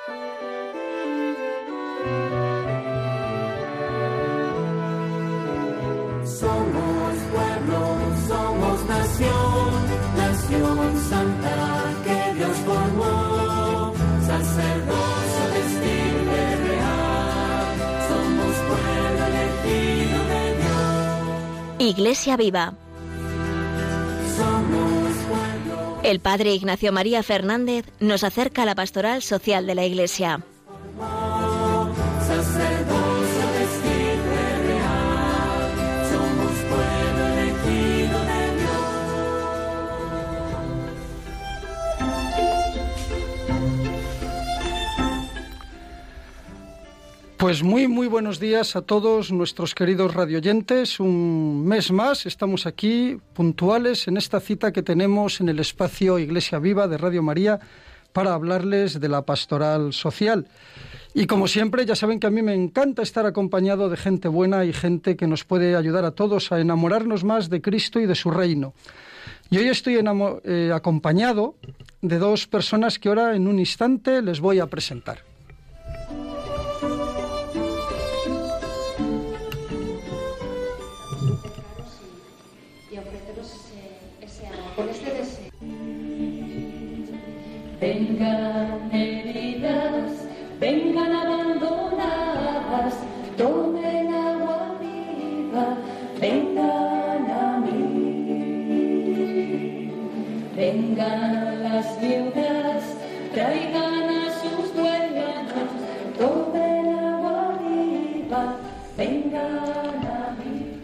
Somos pueblo, somos nación, nación santa que Dios formó, sacerdocio de estirpe real, somos pueblo elegido de Dios. Iglesia Viva. Somos pueblo. El padre Ignacio María Fernández nos acerca a la pastoral social de la Iglesia. Sacerdocio de estirpe real, somos pueblo elegido de Dios. Pues muy buenos días a todos nuestros queridos radioyentes. Un mes más estamos aquí puntuales en esta cita que tenemos en el espacio Iglesia Viva de Radio María para hablarles de la pastoral social. Y como siempre, ya saben que a mí me encanta estar acompañado de gente buena y gente que nos puede ayudar a todos a enamorarnos más de Cristo y de su reino. Y hoy estoy acompañado de dos personas que ahora en un instante les voy a presentar. Y ofreceros ese amor, con este deseo. Vengan heridas, vengan abandonadas, tomen agua viva, vengan a mí. Vengan las viudas, traigan a sus dueños, tomen agua viva, vengan a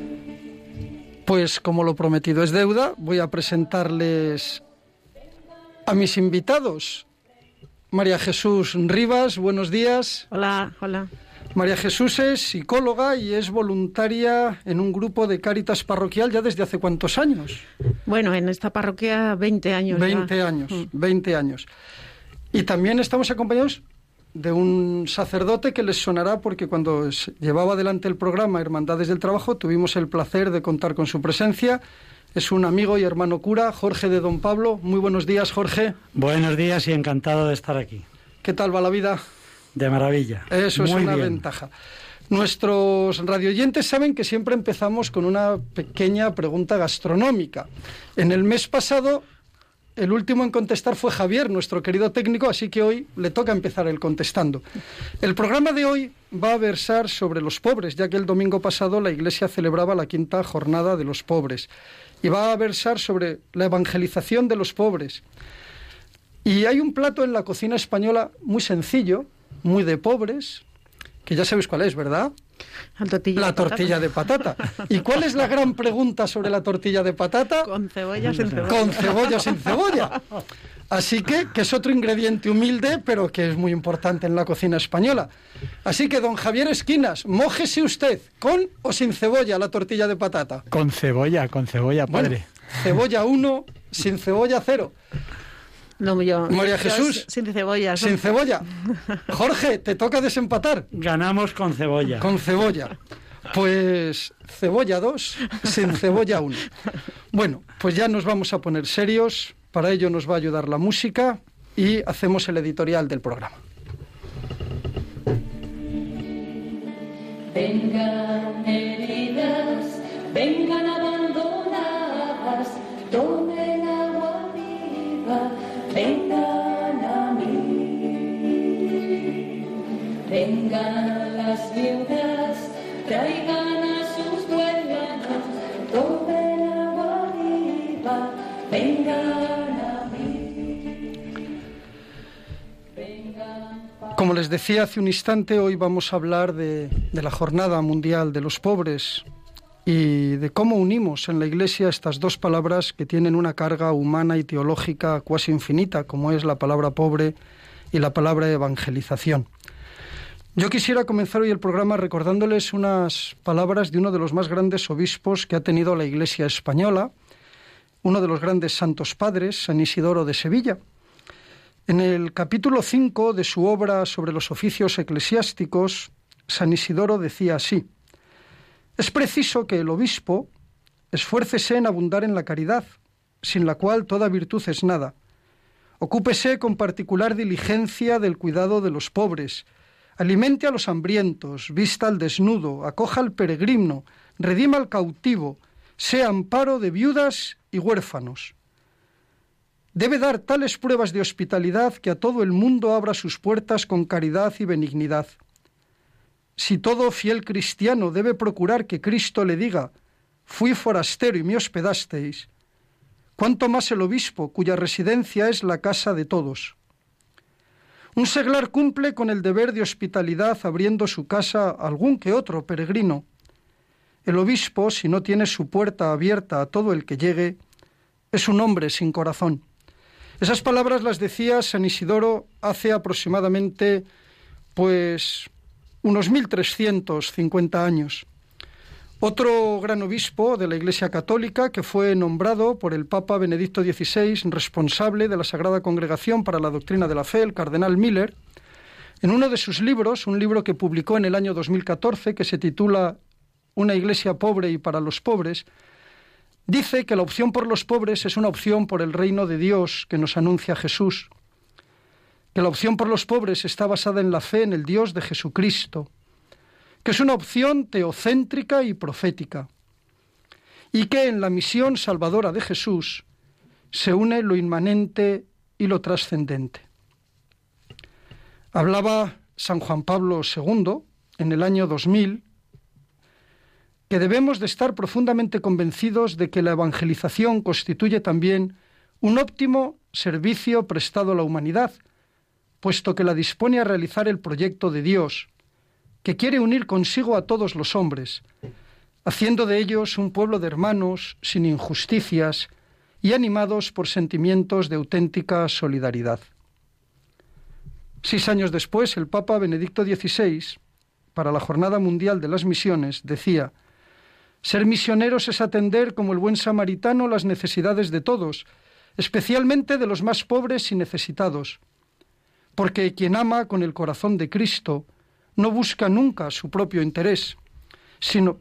mí. Pues como lo prometido es deuda, voy a presentarles a mis invitados. María Jesús Rivas, buenos días. Hola, hola. María Jesús es psicóloga y es voluntaria en un grupo de Cáritas parroquial ya desde hace ¿cuántos años? Bueno, en esta parroquia 20 años 20 ya. años, 20 años. Y también estamos acompañados de un sacerdote que les sonará porque cuando llevaba adelante el programa Hermandades del Trabajo tuvimos el placer de contar con su presencia. Es un amigo y hermano cura, Jorge de Don Pablo. Muy buenos días, Jorge. Buenos días y encantado de estar aquí. ¿Qué tal va la vida? De maravilla. Eso es Muy una bien. ventaja. Nuestros radioyentes saben que siempre empezamos con una pequeña pregunta gastronómica. En el mes pasado, el último en contestar fue Javier, nuestro querido técnico, así que hoy le toca empezar él contestando. El programa de hoy va a versar sobre los pobres, ya que el domingo pasado la Iglesia celebraba la 5ª jornada de los pobres. Y va a versar sobre la evangelización de los pobres. Y hay un plato en la cocina española muy sencillo, muy de pobres, que ya sabéis cuál es, ¿verdad? La tortilla de patata. ¿Y cuál es la gran pregunta sobre la tortilla de patata? Con cebolla, sin cebolla. Con cebolla, sin cebolla. Así que es otro ingrediente humilde, pero que es muy importante en la cocina española. Así que, don Javier Esquinas, mójese usted, ¿con o sin cebolla la tortilla de patata? Con cebolla, padre. Bueno, cebolla 1, sin cebolla 0. No, María Jesús, sin cebolla. sin cebolla. Jorge, te toca desempatar. Ganamos con cebolla. Con cebolla. Pues cebolla 2, sin cebolla 1. Bueno, pues ya nos vamos a poner serios. Para ello nos va a ayudar la música y hacemos el editorial del programa. Vengan heridas, vengan abandonadas, tomen agua viva, vengan a mí. Vengan las viudas, traigan a sus dueños, tomen agua viva, vengan a mí. Como les decía hace un instante, hoy vamos a hablar de la Jornada Mundial de los Pobres y de cómo unimos en la Iglesia estas dos palabras que tienen una carga humana y teológica cuasi infinita, como es la palabra pobre y la palabra evangelización. Yo quisiera comenzar hoy el programa recordándoles unas palabras de uno de los más grandes obispos que ha tenido la Iglesia española, uno de los grandes santos padres, San Isidoro de Sevilla. En el capítulo 5 de su obra sobre los oficios eclesiásticos, San Isidoro decía así: «Es preciso que el obispo esfuércese en abundar en la caridad, sin la cual toda virtud es nada. Ocúpese con particular diligencia del cuidado de los pobres. Alimente a los hambrientos, vista al desnudo, acoja al peregrino, redima al cautivo, sea amparo de viudas y huérfanos. Debe dar tales pruebas de hospitalidad que a todo el mundo abra sus puertas con caridad y benignidad. Si todo fiel cristiano debe procurar que Cristo le diga: «Fui forastero y me hospedasteis», cuánto más el obispo, cuya residencia es la casa de todos. Un seglar cumple con el deber de hospitalidad abriendo su casa a algún que otro peregrino. El obispo, si no tiene su puerta abierta a todo el que llegue, es un hombre sin corazón. Esas palabras las decía San Isidoro hace aproximadamente, unos 1350 años. Otro gran obispo de la Iglesia Católica, que fue nombrado por el Papa Benedicto XVI responsable de la Sagrada Congregación para la Doctrina de la Fe, el cardenal Miller, en uno de sus libros, un libro que publicó en el año 2014, que se titula Una Iglesia pobre y para los pobres, dice que la opción por los pobres es una opción por el reino de Dios que nos anuncia Jesús, que la opción por los pobres está basada en la fe en el Dios de Jesucristo, que es una opción teocéntrica y profética, y que en la misión salvadora de Jesús se une lo inmanente y lo trascendente. Hablaba San Juan Pablo II en el año 2000 que debemos de estar profundamente convencidos de que la evangelización constituye también un óptimo servicio prestado a la humanidad, puesto que la dispone a realizar el proyecto de Dios, que quiere unir consigo a todos los hombres, haciendo de ellos un pueblo de hermanos sin injusticias y animados por sentimientos de auténtica solidaridad. 6 años después, el Papa Benedicto XVI, para la Jornada Mundial de las Misiones, decía: «Ser misioneros es atender como el buen samaritano las necesidades de todos, especialmente de los más pobres y necesitados, porque quien ama con el corazón de Cristo no busca nunca su propio interés, sino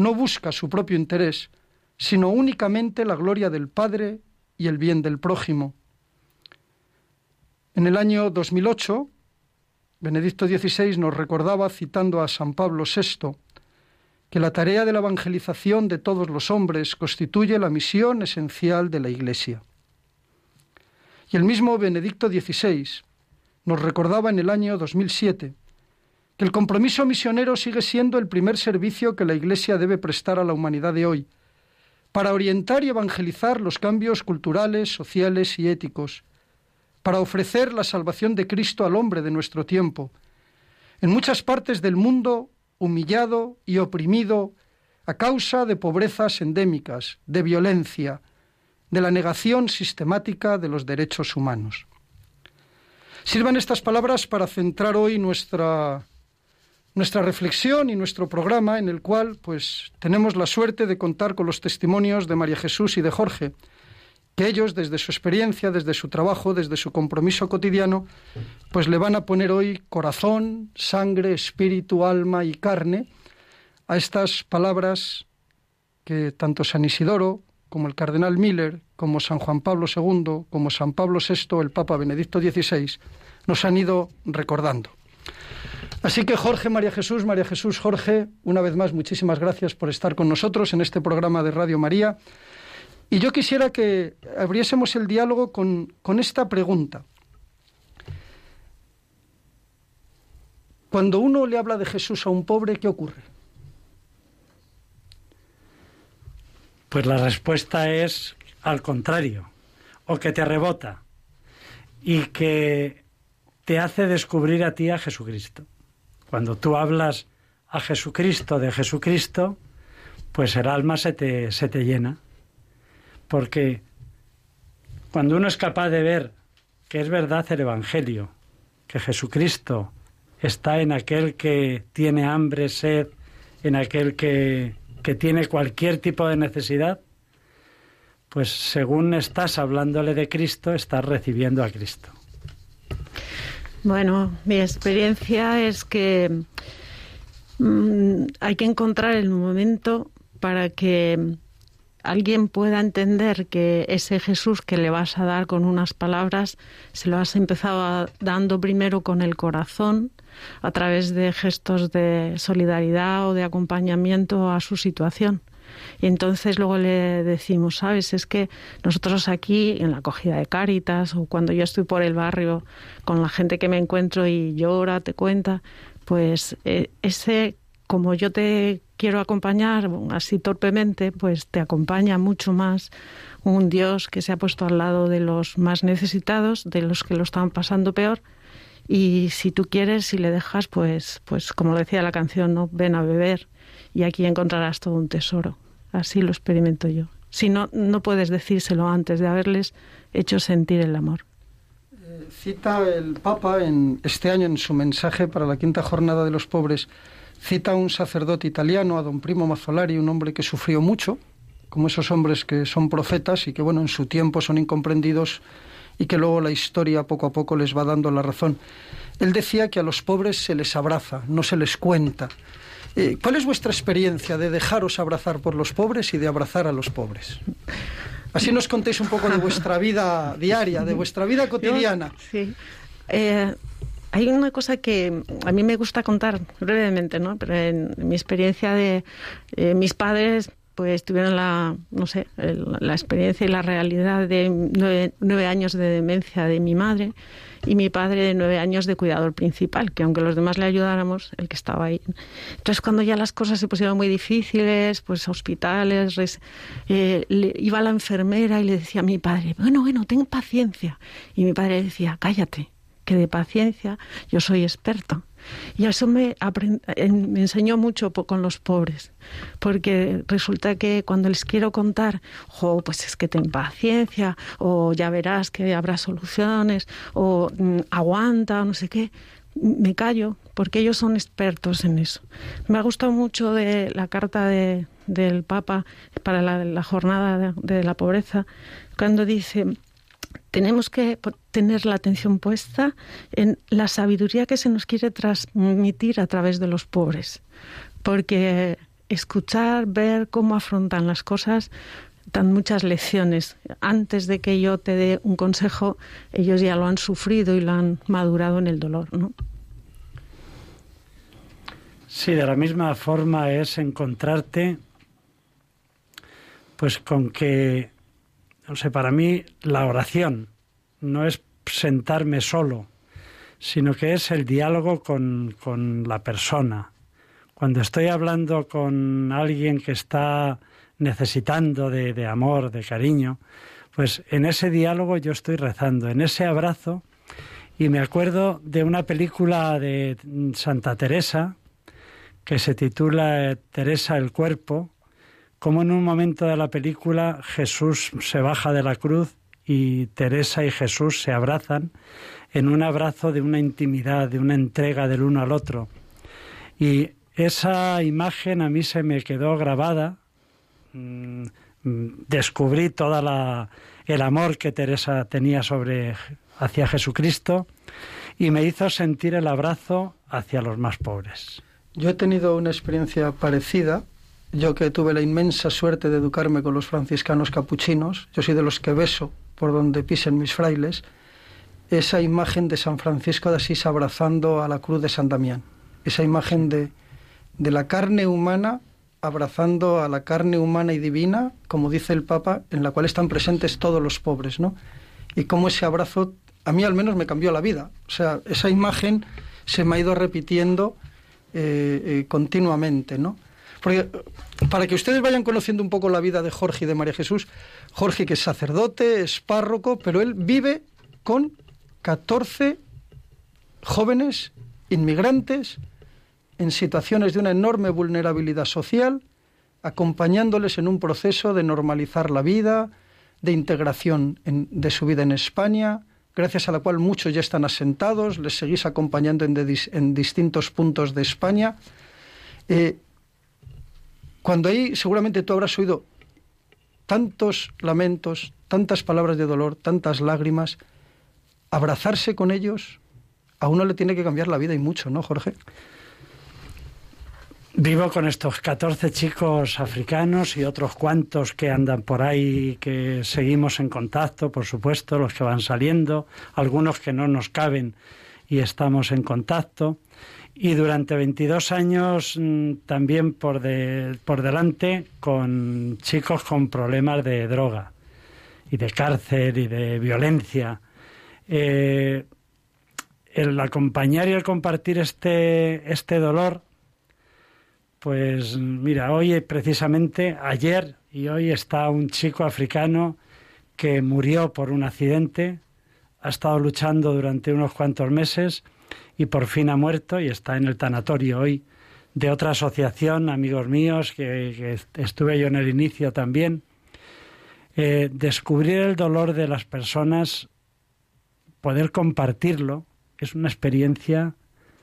únicamente la gloria del Padre y el bien del prójimo». En el año 2008, Benedicto XVI nos recordaba, citando a San Pablo VI, que la tarea de la evangelización de todos los hombres constituye la misión esencial de la Iglesia. Y el mismo Benedicto XVI nos recordaba en el año 2007 que el compromiso misionero sigue siendo el primer servicio que la Iglesia debe prestar a la humanidad de hoy, para orientar y evangelizar los cambios culturales, sociales y éticos, para ofrecer la salvación de Cristo al hombre de nuestro tiempo, en muchas partes del mundo humillado y oprimido a causa de pobrezas endémicas, de violencia, de la negación sistemática de los derechos humanos. Sirvan estas palabras para centrar hoy nuestra reflexión y nuestro programa, en el cual tenemos la suerte de contar con los testimonios de María Jesús y de Jorge, que ellos, desde su experiencia, desde su trabajo, desde su compromiso cotidiano, le van a poner hoy corazón, sangre, espíritu, alma y carne a estas palabras que tanto San Isidoro, como el cardenal Miller, como San Juan Pablo II, como San Pablo VI, el Papa Benedicto XVI, nos han ido recordando. Así que María Jesús, Jorge, una vez más, muchísimas gracias por estar con nosotros en este programa de Radio María. Y yo quisiera que abriésemos el diálogo con esta pregunta. Cuando uno le habla de Jesús a un pobre, ¿qué ocurre? Pues la respuesta es al contrario, o que te rebota y que te hace descubrir a ti a Jesucristo. Cuando tú hablas a Jesucristo de Jesucristo, pues el alma se te llena. Porque cuando uno es capaz de ver que es verdad el Evangelio, que Jesucristo está en aquel que tiene hambre, sed, en aquel que tiene cualquier tipo de necesidad, pues según estás hablándole de Cristo, estás recibiendo a Cristo. Bueno, mi experiencia es que hay que encontrar el momento para que alguien pueda entender que ese Jesús que le vas a dar con unas palabras, se lo has empezado dando primero con el corazón, a través de gestos de solidaridad o de acompañamiento a su situación. Y entonces luego le decimos, ¿sabes? Es que nosotros aquí en la acogida de Cáritas o cuando yo estoy por el barrio con la gente que me encuentro y llora, te cuenta, pues ese, como yo te quiero acompañar así torpemente, pues te acompaña mucho más un Dios que se ha puesto al lado de los más necesitados, de los que lo están pasando peor. Y si tú quieres, si le dejas, pues como decía la canción, ¿no? Ven a beber y aquí encontrarás todo un tesoro. Así lo experimento yo. Si no, no puedes decírselo antes de haberles hecho sentir el amor. Cita el Papa este año en su mensaje para la 5ª Jornada de los Pobres, cita a un sacerdote italiano, a don Primo Mazzolari, un hombre que sufrió mucho, como esos hombres que son profetas y que, bueno, en su tiempo son incomprendidos y que luego la historia poco a poco les va dando la razón. Él decía que a los pobres se les abraza, no se les cuenta. ¿Cuál es vuestra experiencia de dejaros abrazar por los pobres y de abrazar a los pobres? Así nos contéis un poco de vuestra vida diaria, de vuestra vida cotidiana. Sí. Hay una cosa que a mí me gusta contar brevemente, ¿no? Pero en mi experiencia de mis padres, pues tuvieron la experiencia y la realidad de 9 años de demencia de mi madre y mi padre de 9 años de cuidador principal, que aunque los demás le ayudáramos, el que estaba ahí. Entonces, cuando ya las cosas se pusieron muy difíciles, pues hospitales, iba la enfermera y le decía a mi padre, bueno, ten paciencia. Y mi padre decía, cállate, que de paciencia yo soy experto. Y eso me enseñó mucho con los pobres, porque resulta que cuando les quiero contar, pues es que ten paciencia, o ya verás que habrá soluciones, o aguanta, o no sé qué, me callo, porque ellos son expertos en eso. Me ha gustado mucho de la carta del Papa para la jornada de la pobreza, cuando dice: tenemos que tener la atención puesta en la sabiduría que se nos quiere transmitir a través de los pobres, porque escuchar, ver cómo afrontan las cosas, dan muchas lecciones. Antes de que yo te dé un consejo, ellos ya lo han sufrido y lo han madurado en el dolor, ¿no? Sí, de la misma forma es encontrarte pues con que, no sé, para mí la oración no es sentarme solo, sino que es el diálogo con la persona. Cuando estoy hablando con alguien que está necesitando de amor, de cariño, pues en ese diálogo yo estoy rezando, en ese abrazo. Y me acuerdo de una película de Santa Teresa que se titula Teresa el cuerpo, como en un momento de la película Jesús se baja de la cruz y Teresa y Jesús se abrazan en un abrazo de una intimidad, de una entrega del uno al otro. Y esa imagen a mí se me quedó grabada. Descubrí el amor que Teresa tenía hacia Jesucristo y me hizo sentir el abrazo hacia los más pobres. Yo he tenido una experiencia parecida. Yo que tuve la inmensa suerte de educarme con los franciscanos capuchinos, yo soy de los que beso por donde pisen mis frailes, esa imagen de San Francisco de Asís abrazando a la cruz de San Damián, esa imagen de la carne humana abrazando a la carne humana y divina, como dice el Papa, en la cual están presentes todos los pobres, ¿no? Y cómo ese abrazo, a mí al menos me cambió la vida. O sea, esa imagen se me ha ido repitiendo continuamente, ¿no? Porque, para que ustedes vayan conociendo un poco la vida de Jorge y de María Jesús, Jorge, que es sacerdote, es párroco, pero él vive con 14 jóvenes inmigrantes en situaciones de una enorme vulnerabilidad social, acompañándoles en un proceso de normalizar la vida, de integración de su vida en España, gracias a la cual muchos ya están asentados, les seguís acompañando en distintos puntos de España. Cuando ahí seguramente tú habrás oído tantos lamentos, tantas palabras de dolor, tantas lágrimas, abrazarse con ellos a uno le tiene que cambiar la vida y mucho, ¿no, Jorge? Vivo con estos 14 chicos africanos y otros cuantos que andan por ahí, que seguimos en contacto, por supuesto, los que van saliendo, algunos que no nos caben y estamos en contacto. Y durante 22 años también por delante con chicos con problemas de droga y de cárcel y de violencia. El acompañar y el compartir este dolor, pues mira, hoy precisamente, ayer y hoy está un chico africano que murió por un accidente, ha estado luchando durante unos cuantos meses y por fin ha muerto y está en el tanatorio hoy de otra asociación, amigos míos, que estuve yo en el inicio también. Descubrir el dolor de las personas, poder compartirlo, es una experiencia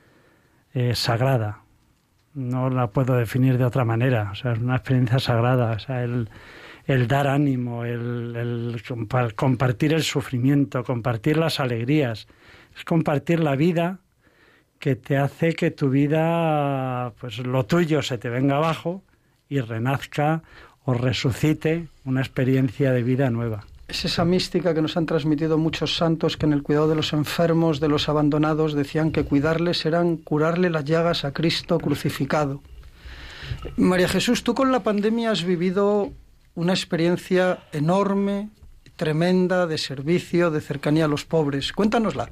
sagrada. No la puedo definir de otra manera. O sea, es una experiencia sagrada. O sea, el dar ánimo, el compartir el sufrimiento, compartir las alegrías, es compartir la vida que te hace que tu vida, pues lo tuyo se te venga abajo y renazca o resucite una experiencia de vida nueva. Es esa mística que nos han transmitido muchos santos, que en el cuidado de los enfermos, de los abandonados, decían que cuidarles eran curarle las llagas a Cristo crucificado. María Jesús, tú con la pandemia has vivido una experiencia enorme, tremenda, de servicio, de cercanía a los pobres. Cuéntanosla.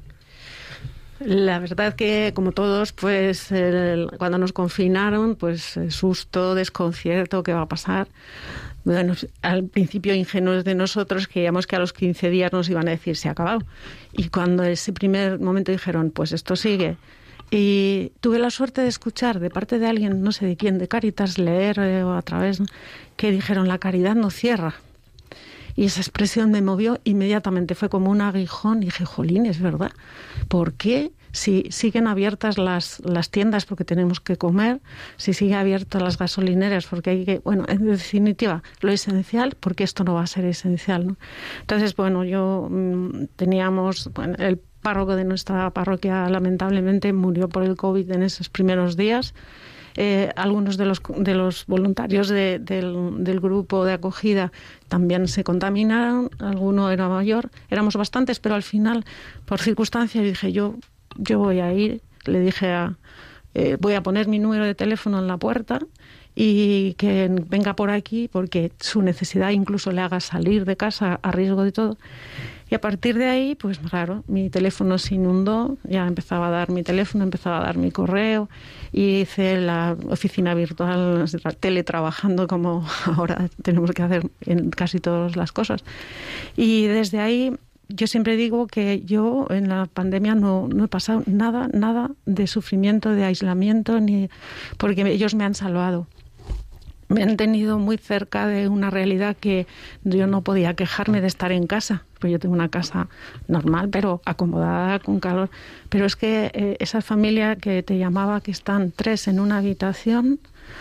La verdad que, como todos, pues cuando nos confinaron, pues susto, desconcierto, ¿qué va a pasar? Bueno, al principio ingenuos de nosotros creíamos que a los 15 días nos iban a decir se ha acabado. Y cuando ese primer momento dijeron, pues esto sigue. Y tuve la suerte de escuchar de parte de alguien, no sé de quién, de Cáritas, leer o a través, que dijeron la caridad no cierra. Y esa expresión me movió inmediatamente, fue como un aguijón. Y dije, jolín, es verdad. ¿Por qué? Si siguen abiertas las tiendas porque tenemos que comer, si siguen abiertas las gasolineras porque hay que... Bueno, en definitiva, lo esencial, porque esto no va a ser esencial, ¿no? Entonces, bueno, teníamos... Bueno, el párroco de nuestra parroquia lamentablemente murió por el COVID en esos primeros días. Algunos de los voluntarios del grupo de acogida también se contaminaron, alguno era mayor, éramos bastantes, pero al final, por circunstancias, dije yo voy a ir, le dije voy a poner mi número de teléfono en la puerta y que venga por aquí porque su necesidad incluso le haga salir de casa a riesgo de todo. Y a partir de ahí, pues claro, mi teléfono se inundó, ya empezaba a dar mi teléfono, empezaba a dar mi correo, y hice la oficina virtual teletrabajando como ahora tenemos que hacer en casi todas las cosas. Y desde ahí yo siempre digo que yo en la pandemia no he pasado nada de sufrimiento, de aislamiento, porque ellos me han salvado. Me han tenido muy cerca de una realidad que yo no podía quejarme de estar en casa. Pues yo tengo una casa normal, pero acomodada, con calor. Pero es que esa familia que te llamaba, que están 3 en una habitación,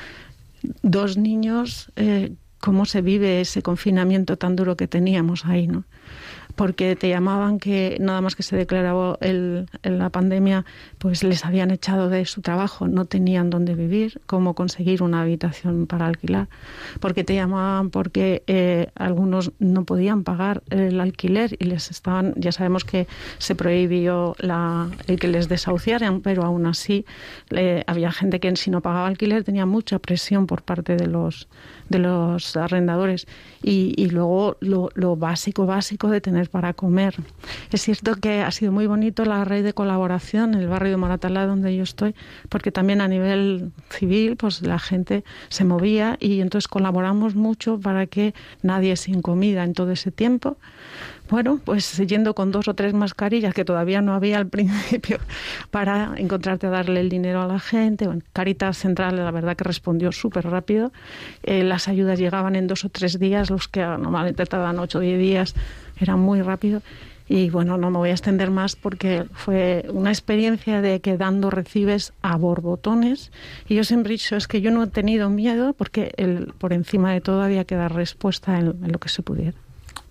2 niños, ¿cómo se vive ese confinamiento tan duro que teníamos ahí, no? Porque te llamaban que nada más que se declaraba la pandemia, pues les habían echado de su trabajo, no tenían dónde vivir, cómo conseguir una habitación para alquilar. Porque te llamaban porque algunos no podían pagar el alquiler y ya sabemos que se prohibió el que les desahuciaran, pero aún así había gente que si no pagaba alquiler tenía mucha presión por parte de los arrendadores. Y luego lo básico de tener para comer. Es cierto que ha sido muy bonito la red de colaboración en el barrio de Moratalá, donde yo estoy, porque también a nivel civil pues la gente se movía y entonces colaboramos mucho para que nadie sin comida en todo ese tiempo. Bueno, pues yendo con 2 o 3 mascarillas que todavía no había al principio para encontrarte a darle el dinero a la gente. Bueno, Cáritas Central, la verdad que respondió súper rápido. Las ayudas llegaban en 2 o 3 días, los que normalmente tardan 8 o 10 días, era muy rápido. Y bueno, no me voy a extender más porque fue una experiencia de que dando recibes a borbotones. Y yo siempre he dicho, es que yo no he tenido miedo porque por encima de todo había que dar respuesta en lo que se pudiera.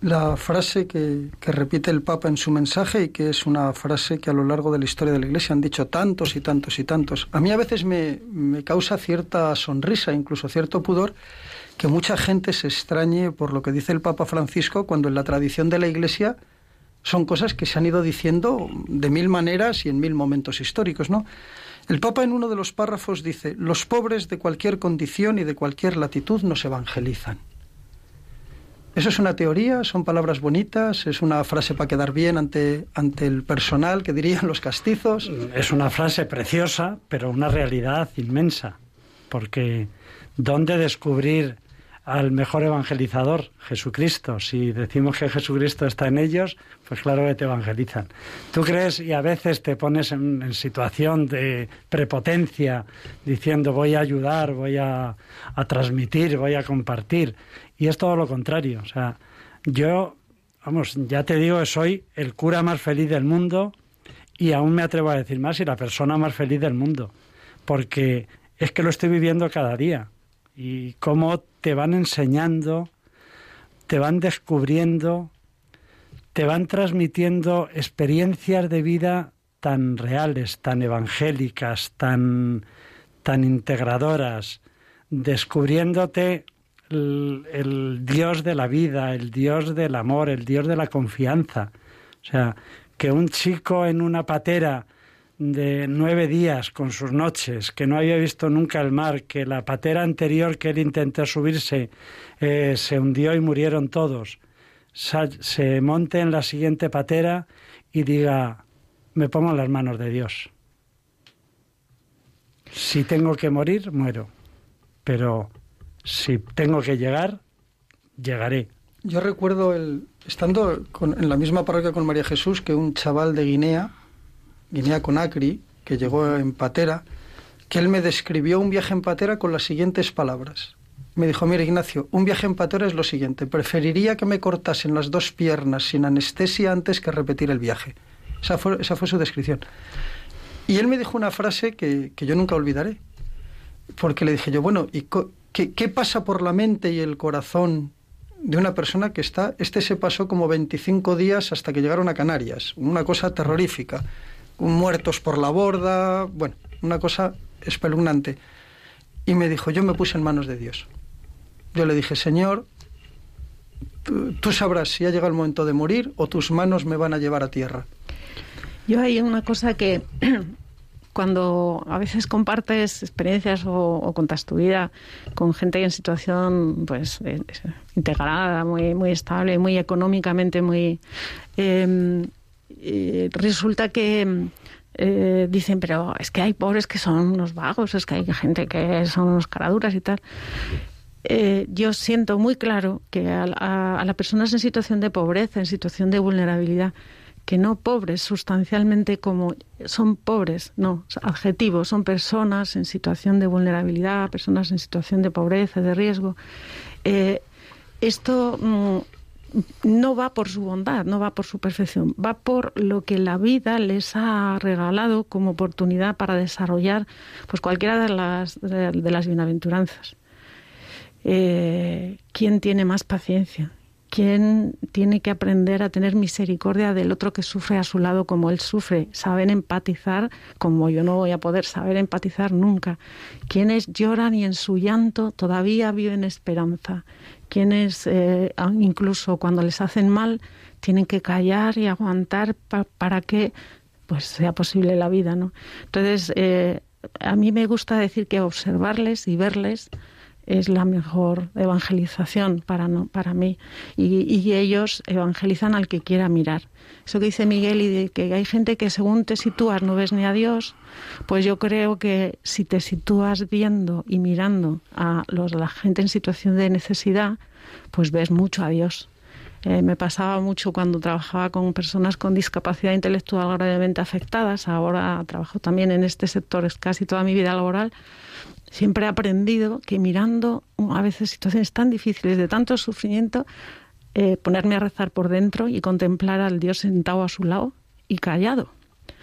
La frase que repite el Papa en su mensaje y que es una frase que a lo largo de la historia de la Iglesia han dicho tantos y tantos y tantos. A mí a veces me causa cierta sonrisa, incluso cierto pudor, que mucha gente se extrañe por lo que dice el Papa Francisco cuando en la tradición de la Iglesia son cosas que se han ido diciendo de mil maneras y en mil momentos históricos, ¿no? El Papa en uno de los párrafos dice: los pobres de cualquier condición y de cualquier latitud nos evangelizan. ¿Eso es una teoría? ¿Son palabras bonitas? ¿Es una frase para quedar bien ante el personal, que dirían los castizos? Es una frase preciosa, pero una realidad inmensa, porque ¿dónde descubrir al mejor evangelizador? Jesucristo. Si decimos que Jesucristo está en ellos, pues claro que te evangelizan. Tú crees y a veces te pones en situación de prepotencia, diciendo voy a ayudar, voy a transmitir, voy a compartir. Y es todo lo contrario. O sea, yo, ya te digo que soy el cura más feliz del mundo y aún me atrevo a decir más, y la persona más feliz del mundo. Porque es que lo estoy viviendo cada día. Y cómo te van enseñando, te van descubriendo, te van transmitiendo experiencias de vida tan reales, tan evangélicas, tan integradoras, descubriéndote el Dios de la vida, el Dios del amor, el Dios de la confianza. O sea, que un chico en una patera de 9 días con sus noches, que no había visto nunca el mar, que la patera anterior que él intentó subirse se hundió y murieron todos, se monte en la siguiente patera y diga: me pongo en las manos de Dios. Si tengo que morir, muero, pero si tengo que llegar, llegaré. Yo recuerdo, estando en la misma parroquia con María Jesús, que un chaval de Guinea Conakry, que llegó en patera, que él me describió un viaje en patera con las siguientes palabras. Me dijo: mira, Ignacio, un viaje en patera es lo siguiente: preferiría que me cortasen las 2 piernas sin anestesia antes que repetir el viaje. Esa fue su descripción. Y él me dijo una frase que yo nunca olvidaré, porque le dije yo: bueno, ¿y qué pasa por la mente y el corazón de una persona que se pasó como 25 días hasta que llegaron a Canarias? Una cosa terrorífica, muertos por la borda, bueno, una cosa espeluznante. Y me dijo: yo me puse en manos de Dios. Yo le dije: Señor, tú sabrás si ha llegado el momento de morir o tus manos me van a llevar a tierra. Yo hay una cosa que cuando a veces compartes experiencias o contas tu vida con gente en situación pues integrada, muy, muy estable, muy económicamente, muy resulta que dicen: pero es que hay pobres que son unos vagos, es que hay gente que son unos caraduras y tal. Yo siento muy claro que a las personas en situación de pobreza, en situación de vulnerabilidad, que no pobres sustancialmente como son pobres, no, adjetivos, son personas en situación de vulnerabilidad, personas en situación de pobreza, de riesgo. Esto no va por su bondad, no va por su perfección, va por lo que la vida les ha regalado como oportunidad para desarrollar pues cualquiera de las bienaventuranzas. ¿Quién tiene más paciencia? ¿Quién tiene que aprender a tener misericordia del otro que sufre a su lado como él sufre? Saber empatizar como yo no voy a poder saber empatizar nunca. ¿Quiénes lloran y en su llanto todavía viven esperanza? ¿Quiénes incluso cuando les hacen mal tienen que callar y aguantar para que pues sea posible la vida, ¿no? Entonces, a mí me gusta decir que observarles y verles es la mejor evangelización para mí. Y ellos evangelizan al que quiera mirar. Eso que dice Miguel, y de que hay gente que según te sitúas no ves ni a Dios, pues yo creo que si te sitúas viendo y mirando a la gente en situación de necesidad, pues ves mucho a Dios. Me pasaba mucho cuando trabajaba con personas con discapacidad intelectual gravemente afectadas. Ahora trabajo también en este sector, es casi toda mi vida laboral. Siempre he aprendido que mirando a veces situaciones tan difíciles, de tanto sufrimiento, ponerme a rezar por dentro y contemplar al Dios sentado a su lado y callado.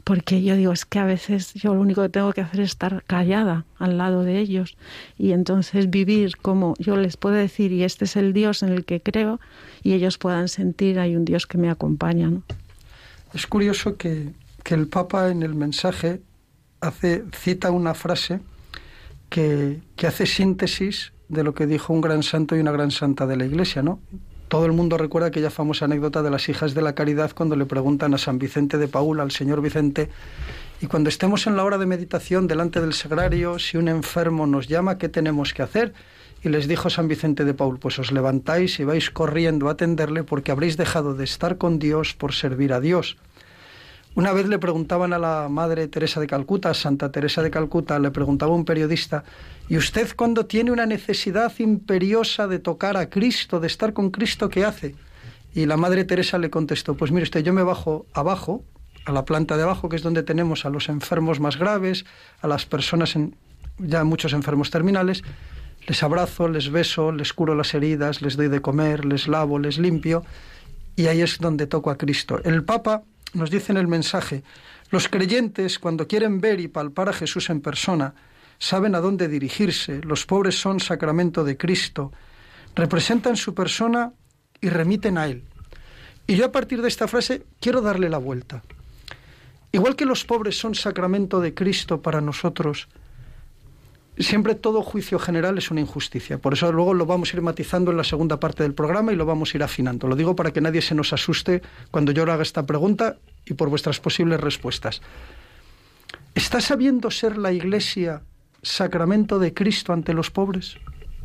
porque yo digo, es que a veces yo lo único que tengo que hacer es estar callada al lado de ellos y entonces vivir como yo les puedo decir, y este es el Dios en el que creo, y ellos puedan sentir, hay un Dios que me acompaña, ¿no? Es curioso que el Papa en el mensaje cita una frase que hace síntesis de lo que dijo un gran santo y una gran santa de la Iglesia, ¿no? Todo el mundo recuerda aquella famosa anécdota de las hijas de la caridad cuando le preguntan a San Vicente de Paúl, al señor Vicente, y cuando estemos en la hora de meditación delante del sagrario, si un enfermo nos llama, ¿qué tenemos que hacer? Y les dijo San Vicente de Paúl, pues os levantáis y vais corriendo a atenderle porque habréis dejado de estar con Dios por servir a Dios. Una vez le preguntaban a la Madre Teresa de Calcuta, Santa Teresa de Calcuta, le preguntaba un periodista, ¿y usted cuando tiene una necesidad imperiosa de tocar a Cristo, de estar con Cristo, qué hace? Y la Madre Teresa le contestó, pues mire usted, yo me bajo abajo, a la planta de abajo, que es donde tenemos a los enfermos más graves, a las personas, ya muchos enfermos terminales, les abrazo, les beso, les curo las heridas, les doy de comer, les lavo, les limpio, y ahí es donde toco a Cristo. El Papa nos dice en el mensaje, los creyentes cuando quieren ver y palpar a Jesús en persona, saben a dónde dirigirse, los pobres son sacramento de Cristo, representan su persona y remiten a Él. Y yo a partir de esta frase quiero darle la vuelta. Igual que los pobres son sacramento de Cristo para nosotros, siempre todo juicio general es una injusticia. Por eso luego lo vamos a ir matizando en la segunda parte del programa y lo vamos a ir afinando. Lo digo para que nadie se nos asuste cuando yo le haga esta pregunta y por vuestras posibles respuestas. ¿Está sabiendo ser la Iglesia sacramento de Cristo ante los pobres?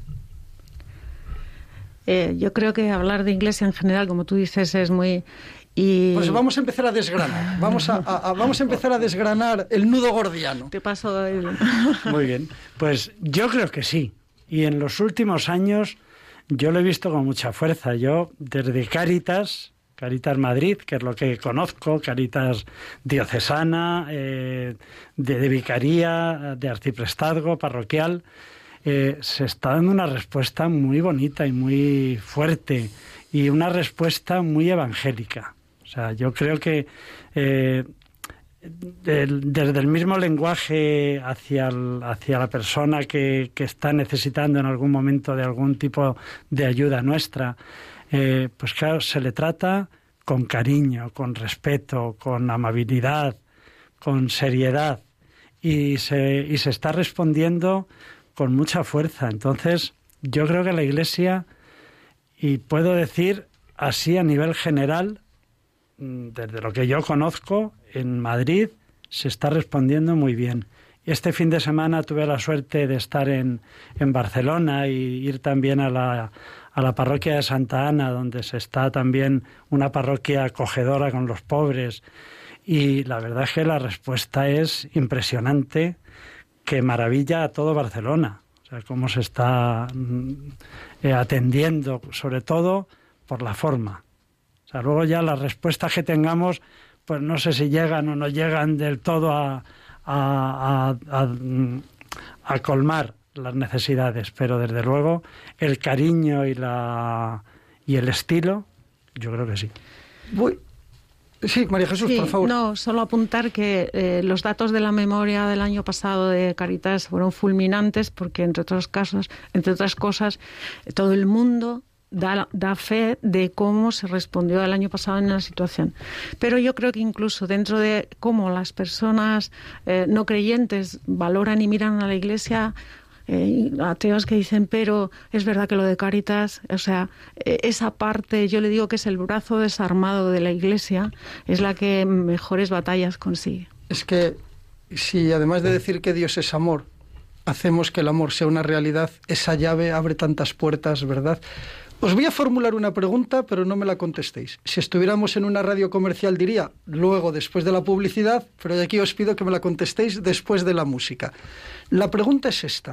Yo creo que hablar de Iglesia en general, como tú dices, es muy... Pues vamos a empezar a desgranar. Vamos a empezar a desgranar el nudo gordiano. Te paso el... Muy bien. Pues yo creo que sí. Y en los últimos años yo lo he visto con mucha fuerza. Yo, desde Cáritas Madrid, que es lo que conozco, Cáritas diocesana, de vicaría, de arciprestazgo, parroquial, se está dando una respuesta muy bonita y muy fuerte y una respuesta muy evangélica. O sea, yo creo que desde el mismo lenguaje hacia la persona que está necesitando en algún momento de algún tipo de ayuda nuestra, pues claro, se le trata con cariño, con respeto, con amabilidad, con seriedad y se está respondiendo con mucha fuerza. Entonces, yo creo que la Iglesia, y puedo decir así a nivel general, desde lo que yo conozco, en Madrid se está respondiendo muy bien. Este fin de semana tuve la suerte de estar en Barcelona y ir también a la parroquia de Santa Ana, donde se está también una parroquia acogedora con los pobres. Y la verdad es que la respuesta es impresionante, que maravilla a todo Barcelona. O sea, cómo se está atendiendo, sobre todo por la forma. O sea, luego ya las respuestas que tengamos, pues no sé si llegan o no llegan del todo a colmar las necesidades, pero desde luego el cariño y el estilo, yo creo que sí. Sí, María Jesús, por favor. No, solo apuntar que los datos de la memoria del año pasado de Cáritas fueron fulminantes porque, entre otras cosas, todo el mundo da fe de cómo se respondió el año pasado en la situación. Pero yo creo que incluso dentro de cómo las personas no creyentes valoran y miran a la Iglesia, ateos que dicen, pero es verdad que lo de Cáritas, o sea, esa parte, yo le digo que es el brazo desarmado de la Iglesia, es la que mejores batallas consigue. Es que si además de decir que Dios es amor, hacemos que el amor sea una realidad, esa llave abre tantas puertas, ¿verdad? Os voy a formular una pregunta, pero no me la contestéis. Si estuviéramos en una radio comercial diría luego, después de la publicidad, pero de aquí os pido que me la contestéis después de la música. La pregunta es esta.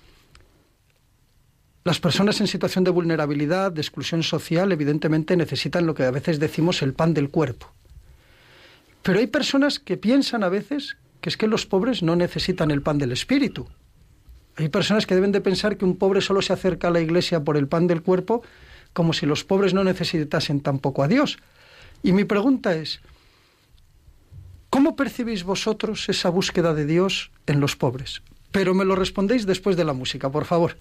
Las personas en situación de vulnerabilidad, de exclusión social, evidentemente necesitan lo que a veces decimos el pan del cuerpo. Pero hay personas que piensan a veces que es que los pobres no necesitan el pan del espíritu. Hay personas que deben de pensar que un pobre solo se acerca a la Iglesia por el pan del cuerpo, como si los pobres no necesitasen tampoco a Dios. Y mi pregunta es, ¿Cómo percibís vosotros esa búsqueda de Dios en los pobres? Pero me lo respondéis después de la música, por favor.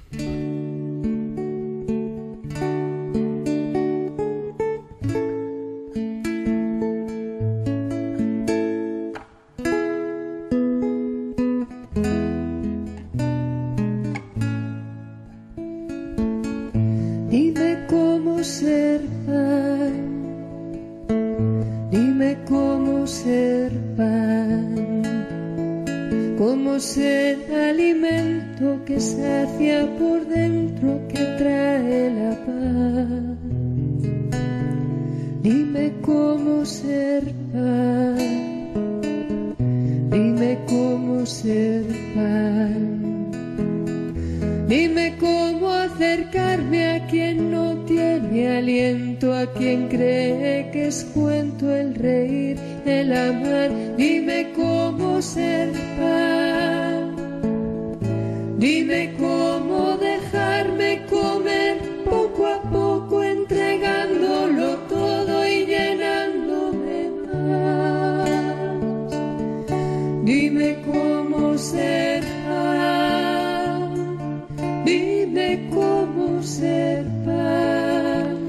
Dime cómo ser pan, dime cómo ser pan, cómo ser alimento que sacia por dentro, que trae la paz. Dime cómo ser pan, dime cómo ser pan. Dime cómo acercarme a quien no tiene aliento, a quien cree que es cuento el reír, el amar. Dime cómo ser pan. Dime cómo dejarme comer poco a poco, entregándolo todo y llenándome más. Dime cómo ser pan. Dime cómo ser pan.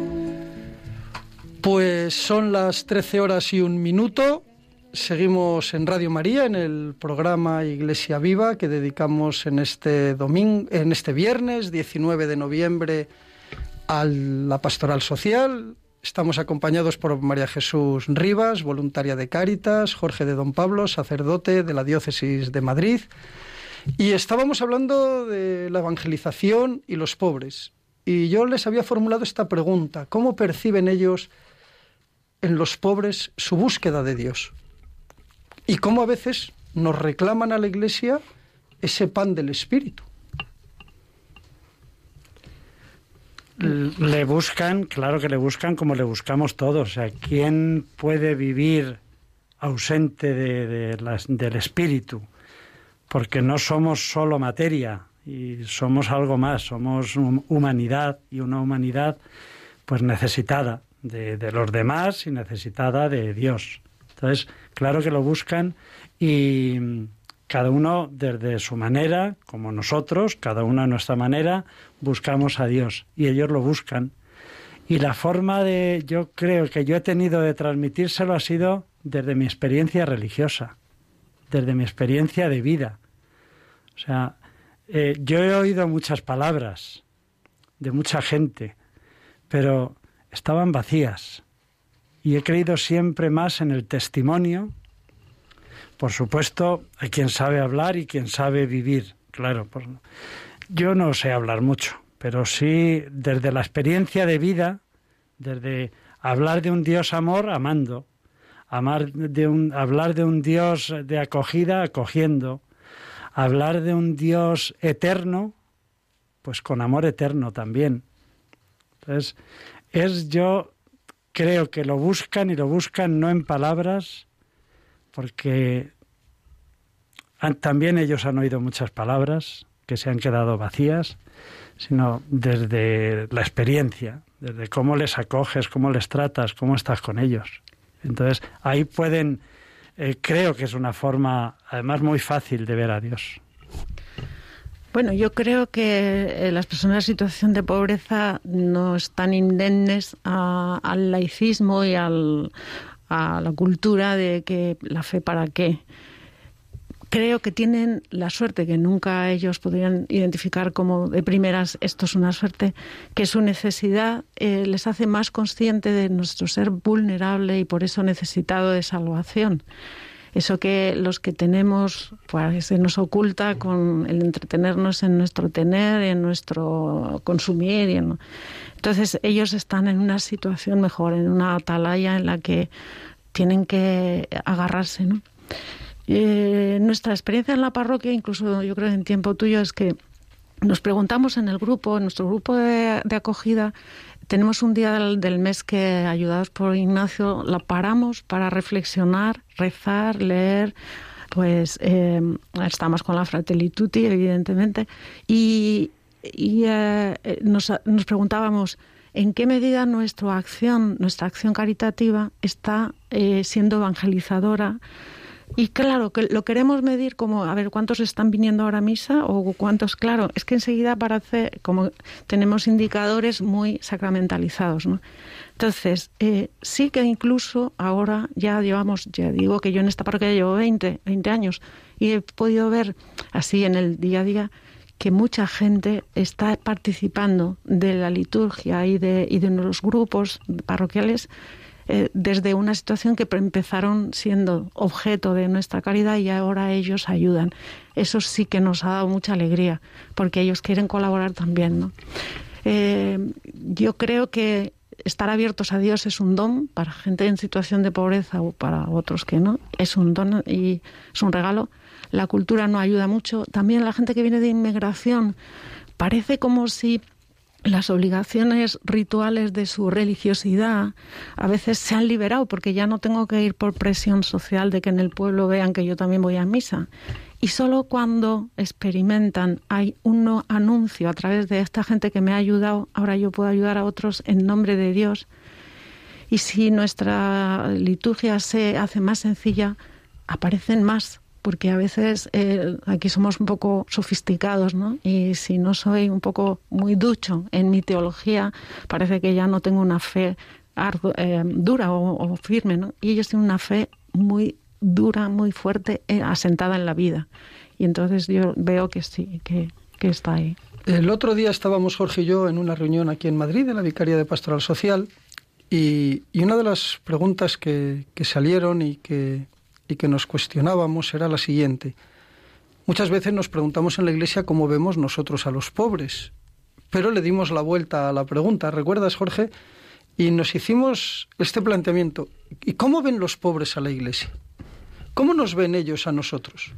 Pues son las 13:01. Seguimos en Radio María, en el programa Iglesia Viva, que dedicamos en este viernes 19 de noviembre a la pastoral social. Estamos acompañados por María Jesús Rivas, voluntaria de Cáritas, Jorge de Don Pablo, sacerdote de la Diócesis de Madrid. Y estábamos hablando de la evangelización y los pobres. Y yo les había formulado esta pregunta: ¿cómo perciben ellos en los pobres su búsqueda de Dios? Y cómo a veces nos reclaman a la Iglesia ese pan del Espíritu. Le buscan, claro que le buscan como le buscamos todos. O sea, ¿quién puede vivir ausente del Espíritu? Porque no somos solo materia, y somos algo más, somos humanidad, y una humanidad pues necesitada de los demás y necesitada de Dios. Entonces, claro que lo buscan, y cada uno desde su manera, como nosotros, cada uno a nuestra manera, buscamos a Dios, y ellos lo buscan. Y la forma yo creo que yo he tenido de transmitírselo ha sido desde mi experiencia religiosa, desde mi experiencia de vida. O sea, yo he oído muchas palabras de mucha gente, pero estaban vacías. Y he creído siempre más en el testimonio. Por supuesto, hay quien sabe hablar y quien sabe vivir. Claro, pues yo no sé hablar mucho, pero sí desde la experiencia de vida, desde hablar de un Dios amor, amando, hablar de un Dios de acogida, acogiendo, hablar de un Dios eterno, pues con amor eterno también. Entonces, yo creo que lo buscan, y lo buscan no en palabras, porque también ellos han oído muchas palabras que se han quedado vacías, sino desde la experiencia, desde cómo les acoges, cómo les tratas, cómo estás con ellos. Entonces, ahí pueden, creo que es una forma, además, muy fácil de ver a Dios. Bueno, yo creo que las personas en situación de pobreza no están indemnes al laicismo y a la cultura de que la fe para qué. Creo que tienen la suerte, que nunca ellos podrían identificar como de primeras esto es una suerte, que su necesidad les hace más consciente de nuestro ser vulnerable y por eso necesitado de salvación. Eso que los que tenemos pues se nos oculta con el entretenernos en nuestro tener, en nuestro consumir. Entonces ellos están en una situación mejor, en una atalaya en la que tienen que agarrarse, ¿no? Nuestra experiencia en la parroquia, incluso yo creo en tiempo tuyo, es que nos preguntamos en el grupo, en nuestro grupo de acogida, tenemos un día del mes que, ayudados por Ignacio, la paramos para reflexionar, rezar, leer. Pues estamos con la Fratelli Tutti, evidentemente, y nos preguntábamos en qué medida nuestra acción caritativa está siendo evangelizadora. Y claro, que lo queremos medir como, a ver, ¿cuántos están viniendo ahora a misa? O cuántos, claro, es que enseguida parece como tenemos indicadores muy sacramentalizados, ¿no? Entonces, sí que incluso ahora ya digo que yo en esta parroquia llevo 20 años y he podido ver así en el día a día que mucha gente está participando de la liturgia y de los grupos parroquiales desde una situación que empezaron siendo objeto de nuestra caridad y ahora ellos ayudan. Eso sí que nos ha dado mucha alegría, porque ellos quieren colaborar también, ¿no? Yo creo que estar abiertos a Dios es un don para gente en situación de pobreza o para otros que no. Es un don y es un regalo. La cultura no ayuda mucho. También la gente que viene de inmigración, parece como si las obligaciones rituales de su religiosidad a veces se han liberado, porque ya no tengo que ir por presión social de que en el pueblo vean que yo también voy a misa. Y solo cuando experimentan, hay un anuncio a través de esta gente que me ha ayudado, ahora yo puedo ayudar a otros en nombre de Dios. Y si nuestra liturgia se hace más sencilla, aparecen más, porque a veces aquí somos un poco sofisticados, ¿no? Y si no soy un poco muy ducho en mi teología, parece que ya no tengo una fe dura o firme, ¿no? Y ellos tienen una fe muy dura, muy fuerte, asentada en la vida. Y entonces yo veo que sí, que está ahí. El otro día estábamos Jorge y yo en una reunión aquí en Madrid, en la Vicaría de Pastoral Social, y una de las preguntas que salieron y que nos cuestionábamos era la siguiente. Muchas veces nos preguntamos en la Iglesia cómo vemos nosotros a los pobres, pero le dimos la vuelta a la pregunta, ¿recuerdas, Jorge? Y nos hicimos este planteamiento. ¿Y cómo ven los pobres a la Iglesia? ¿Cómo nos ven ellos a nosotros?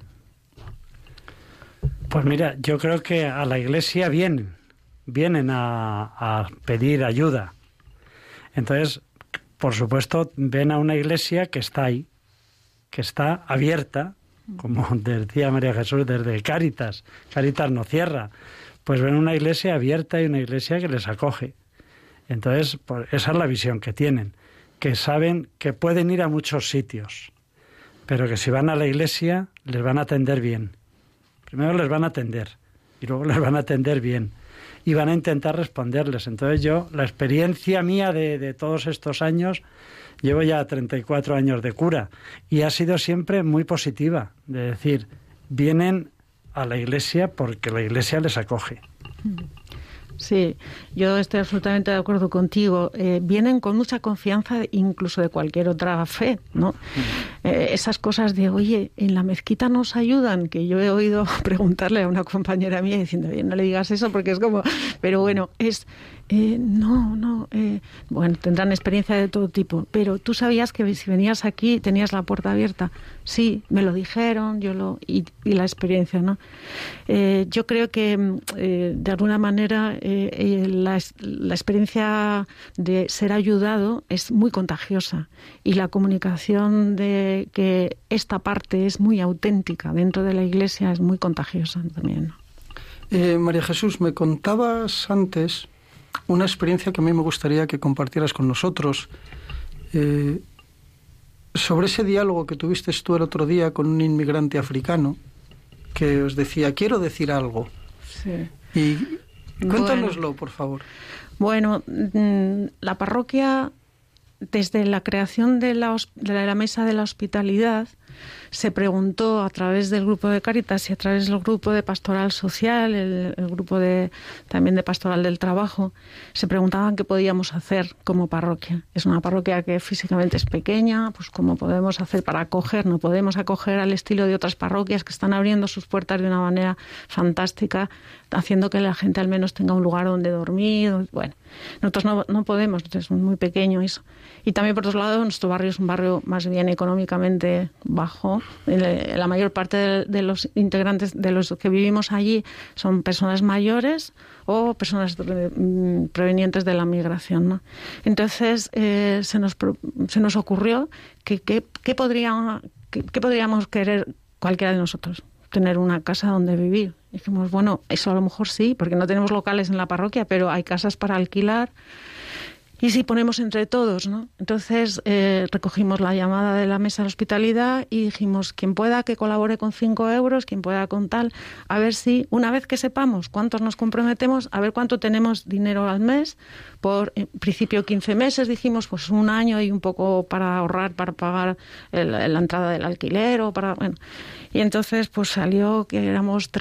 Pues mira, yo creo que a la Iglesia vienen a pedir ayuda. Entonces, por supuesto, ven a una Iglesia que está ahí, que está abierta, como decía María Jesús, desde Cáritas. Cáritas no cierra. Pues ven una Iglesia abierta y una Iglesia que les acoge. Entonces, pues esa es la visión que tienen, que saben que pueden ir a muchos sitios, pero que si van a la Iglesia les van a atender bien. Primero les van a atender y luego les van a atender bien y van a intentar responderles. Entonces yo, la experiencia mía de todos estos años, llevo ya 34 años de cura y ha sido siempre muy positiva, de decir, vienen a la Iglesia porque la Iglesia les acoge. Sí, yo estoy absolutamente de acuerdo contigo. Vienen con mucha confianza, incluso de cualquier otra fe, ¿no? Esas cosas de, oye, en la mezquita nos ayudan, que yo he oído preguntarle a una compañera mía diciendo, oye, no le digas eso porque es como... Pero bueno, es... bueno, tendrán experiencia de todo tipo, pero tú sabías que si venías aquí tenías la puerta abierta. Sí, me lo dijeron, y la experiencia, ¿no? Yo creo que de alguna manera la experiencia de ser ayudado es muy contagiosa y la comunicación de que esta parte es muy auténtica dentro de la Iglesia es muy contagiosa también, ¿no? María Jesús, me contabas antes una experiencia que a mí me gustaría que compartieras con nosotros sobre ese diálogo que tuviste tú el otro día con un inmigrante africano que os decía, quiero decir algo. Sí. Y cuéntanoslo, por favor. Bueno, la parroquia, desde la creación de la Mesa de la Hospitalidad, se preguntó a través del grupo de Cáritas y a través del grupo de Pastoral Social, el grupo también de Pastoral del Trabajo, se preguntaban qué podíamos hacer como parroquia. Es una parroquia que físicamente es pequeña, pues cómo podemos hacer para acoger. No podemos acoger al estilo de otras parroquias que están abriendo sus puertas de una manera fantástica, haciendo que la gente al menos tenga un lugar donde dormir. Bueno, nosotros no podemos, es muy pequeño eso. Y también, por otro lado, nuestro barrio es un barrio más bien económicamente bajo. La mayor parte de los integrantes, de los que vivimos allí, son personas mayores o personas provenientes de la migración, ¿no? Entonces, se nos ocurrió que podríamos querer cualquiera de nosotros, tener una casa donde vivir. Y dijimos, bueno, eso a lo mejor sí, porque no tenemos locales en la parroquia, pero hay casas para alquilar. ¿y si ponemos entre todos, no? Entonces recogimos la llamada de la mesa de hospitalidad y dijimos, quien pueda que colabore con 5 euros, quien pueda con tal, a ver si, una vez que sepamos cuántos nos comprometemos, a ver cuánto tenemos dinero al mes, por en principio 15 meses, dijimos, pues un año y un poco para ahorrar, para pagar la entrada del alquiler, o para, bueno. Y entonces pues salió que éramos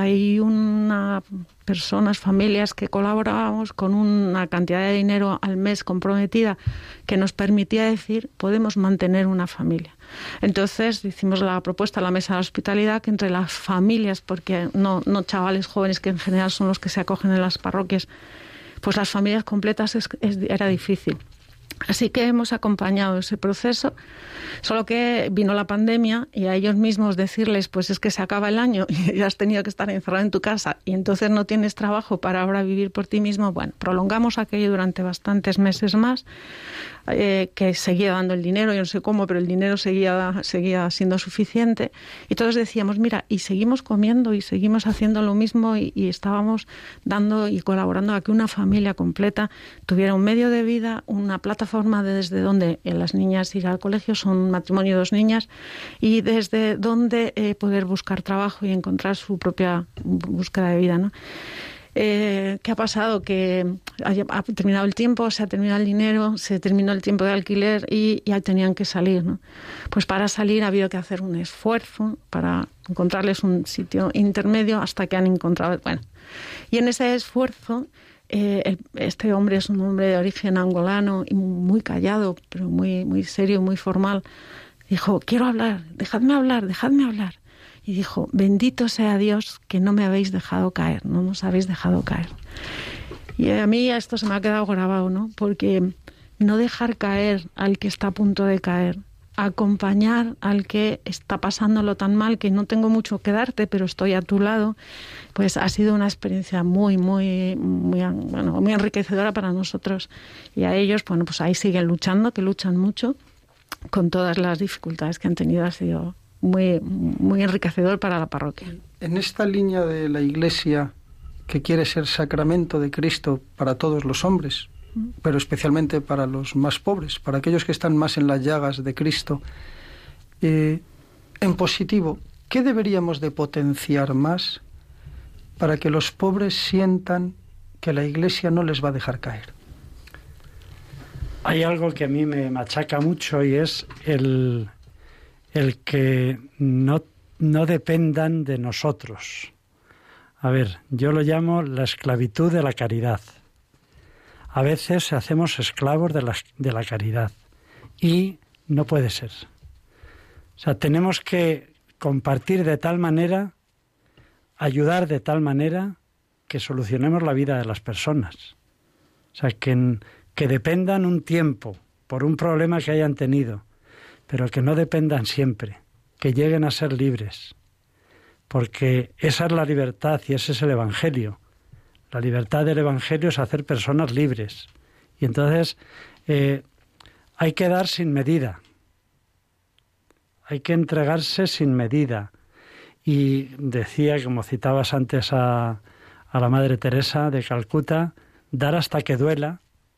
31 personas, familias que colaborábamos con una cantidad de dinero al mes comprometida que nos permitía decir, podemos mantener una familia. Entonces hicimos la propuesta a la mesa de hospitalidad que entre las familias, porque no chavales jóvenes que en general son los que se acogen en las parroquias, pues las familias completas era difícil. Así que hemos acompañado ese proceso, solo que vino la pandemia y a ellos mismos decirles, pues es que se acaba el año y has tenido que estar encerrado en tu casa y entonces no tienes trabajo para ahora vivir por ti mismo. Bueno, prolongamos aquello durante bastantes meses más, que seguía dando el dinero, yo no sé cómo, pero el dinero seguía siendo suficiente. Y todos decíamos, mira, y seguimos comiendo y seguimos haciendo lo mismo y estábamos dando y colaborando a que una familia completa tuviera un medio de vida, una plataforma desde donde las niñas ir al colegio, son un matrimonio de 2 niñas, y desde donde poder buscar trabajo y encontrar su propia búsqueda de vida, ¿no? ¿Qué ha pasado? Que ha terminado el tiempo, se ha terminado el dinero, se terminó el tiempo de alquiler y ya tenían que salir, ¿no? Pues para salir ha habido que hacer un esfuerzo para encontrarles un sitio intermedio hasta que han encontrado... Bueno, y en ese esfuerzo este hombre es un hombre de origen angolano y muy callado, pero muy, muy serio, muy formal. Dijo, quiero hablar, dejadme hablar. Y dijo, bendito sea Dios que no me habéis dejado caer, no nos habéis dejado caer. Y a mí esto se me ha quedado grabado, ¿no? Porque no dejar caer al que está a punto de caer, acompañar al que está pasándolo tan mal que no tengo mucho que darte, pero estoy a tu lado, pues ha sido una experiencia muy, muy, muy, bueno, muy enriquecedora para nosotros. Y a ellos, bueno, pues ahí siguen luchando, que luchan mucho, con todas las dificultades que han tenido. Ha sido muy, muy enriquecedor para la parroquia. En esta línea de la Iglesia, que quiere ser sacramento de Cristo para todos los hombres, pero especialmente para los más pobres, para aquellos que están más en las llagas de Cristo, en positivo, ¿qué deberíamos de potenciar más para que los pobres sientan que la Iglesia no les va a dejar caer? Hay algo que a mí me machaca mucho y es el que no dependan de nosotros. A ver, yo lo llamo la esclavitud de la caridad. A veces hacemos esclavos de la caridad y no puede ser. O sea, tenemos que compartir de tal manera, ayudar de tal manera que solucionemos la vida de las personas. O sea, que dependan un tiempo por un problema que hayan tenido, pero que no dependan siempre, que lleguen a ser libres, porque esa es la libertad y ese es el Evangelio. La libertad del Evangelio es hacer personas libres. Y entonces hay que dar sin medida. Hay que entregarse sin medida. Y decía, como citabas antes a la Madre Teresa de Calcuta, dar hasta que duela,